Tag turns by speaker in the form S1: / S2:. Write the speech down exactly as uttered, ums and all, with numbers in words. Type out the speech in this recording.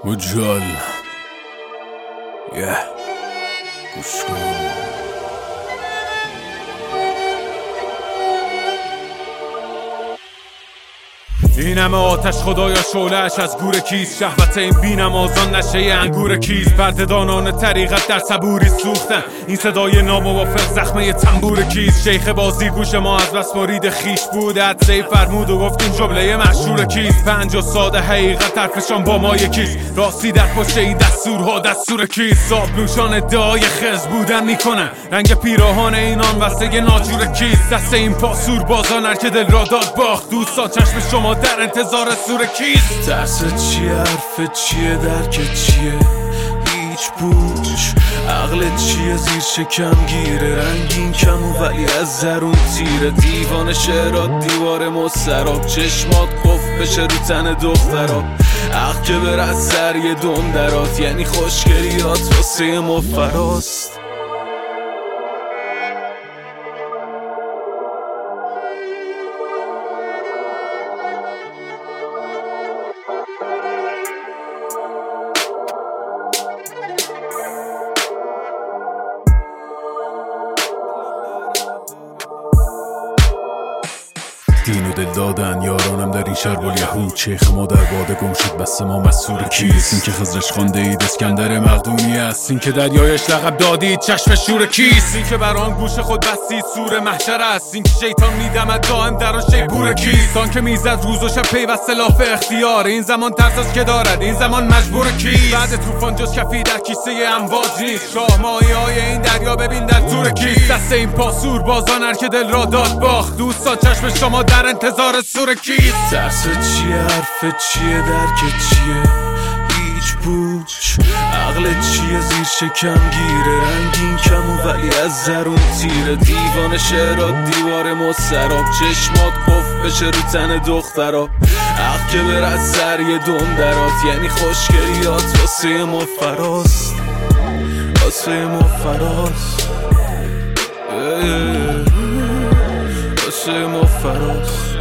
S1: مجال یه گوش کن. این همه آتش خدایا شعله‌اش از گور کیست؟ شهوت این بی‌نمازان نشه انگور کیست؟ بردهدانان طریقت در صبوری سوختن، این صدای ناموافق زخمه تنبور کیست؟ شیخ بازی گوش ما از بس مرید خیش بود، حدسه‌ای فرمود و گفت این جمله مشهور کیست؟ پنج و ساده حقیقت حرفشان با ما یکیست، راستی در پشت این دستورها دستور کیست؟ صابلوشان ادعای خز بودن میکنن، رنگ پیراهان اینان واسه ناجور کیست؟ دست این پاسور بازان هر که دل را داد باخت، دوستان چشم شما در انتظار سور کیست؟
S2: ترس چیه؟ حرف چیه؟ درک چیه؟ هیچ پوچ عقل چیه؟ زیر شکم گیره رنگین کم و ولی از زرون تیره، دیوان شعرات دیوار مستراب، چشمات قفل بشه رو تن دخترات، عقل که بره از سر یه دم درات، یعنی خوشگلیات واسه ما فراست.
S1: دین و دل دادن یارانم در این شرب الیهود، شیخ ما در باده گم شد بس ما مسئول کیست؟ این که خضرش خوانده اید اسکندر مقدونی است، این که دریایش لقب دادید چشم شور کیست؟ این که بر آن گوش خود بستید سور محشر است، این که شیطان میدمد دائم در آن شیپور کیست؟ آن که میزد روز و شب پیوسته لاف اختیار، این زمان ترس از که دارد این زمان مجبور کیست؟ بعد طوفان جز کفی در کیسه امواج نیست، شاه ماهی های این دریا ببین در تور کیست؟ دست این پاسور بازان هر که دل را داد باخت، دوستان چشم شما در انتظار سور کیست؟
S2: ترس چیه؟ حرف چیه؟ درک چیه؟ هیچ پوچ عقل چیه؟ زیر شکم گیره رنگین کم و ولی از زرون تیره، دیوان شعرات دیوار مستراب، چشمات قفل بشه رو تن دخترا، عقل که بره از سر یه دم درات، یعنی خوشگلیات واسه ما فراست، واسه ما فراست، واسه ما فراست.